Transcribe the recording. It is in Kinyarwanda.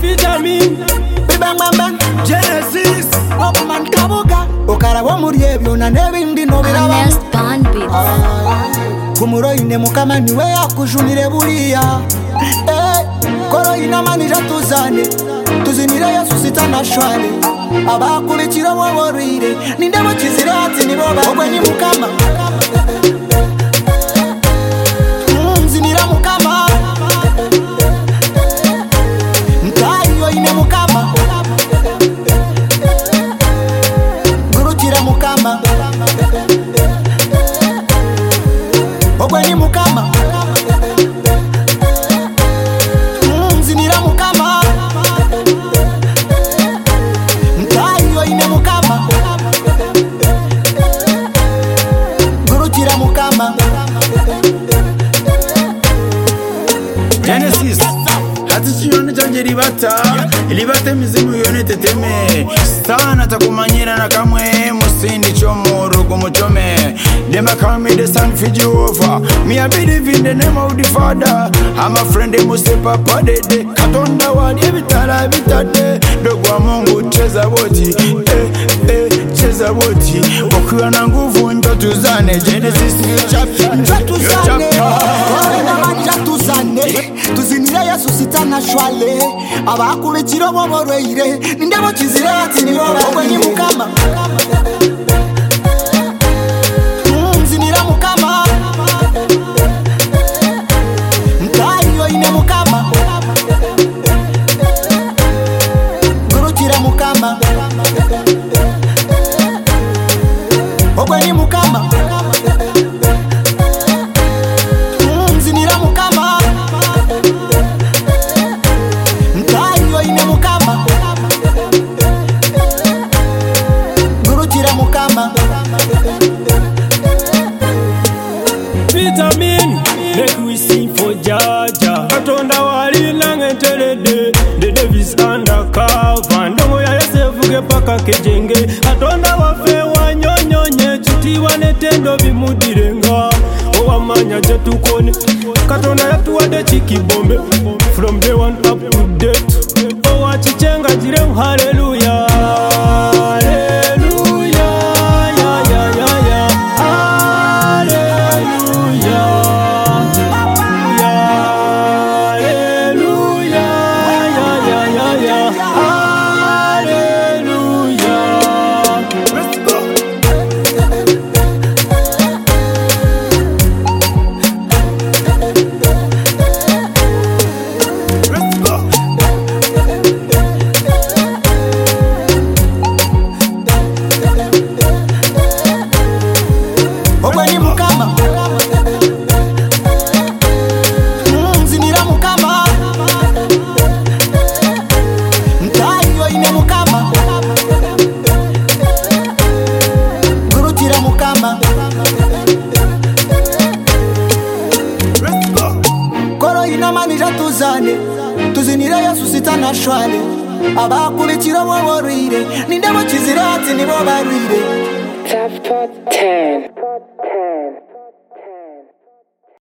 Vitamin Bang bang bang Genesis Oman kabuga Okarawo muri ebyo na nebindi no biraba Honest Bond Beats Kumuro ine mukama niwe yakujunire buriya Koro inamanija tuzane Tuzinire Yesu sitana shwale Abakurikira woborire Ninde bakizire ati nibo ba Ogwe ni mukama Zinira mukama Ntayo ine mukama Gurukira mukama Ogwe ni mukama Zinira mukama Ntayo ine mukama Gurukira mukama Genesis hati chiyone chanje libata mizimu yone teteme sana takumanyira na kamwe musindi chomoro kumuchome Them a call me the son for Jehovah. Me I believe in the name of the Father. I'm a friend they must say Papa dede Katonda wali bitala bitade Dogwa Mungu cheza boti cheza boti Wakiwa na nguvu njo tuzane Genesis chapter Tuzinire Yesu sitana shwale Abakurikira boborire Ninde bakizire ati nibo Ogwe ni mukama Zinira mukama Ntayo ine mukama Gurukira mukama Ogwe ni mukama Zinira mukama Ntayo ine mukama Gurukira mukama Vitamin, make we sing for Jaja. Katonda wali nangentelede, the Davis undercover. Ndongo ya Yosefu paka kejenge. Katonda wafe wanyonyonye, chuti wanetendo bimudirenga. Owamanya jetukone, Katonda yatuwade chiki bombe. From day one up to date. Owachichenga jirem hallelujah. Tuzinire Yesu sitana shwale Abakurikira boborire Ninde bakizire ati nibo barire Top 10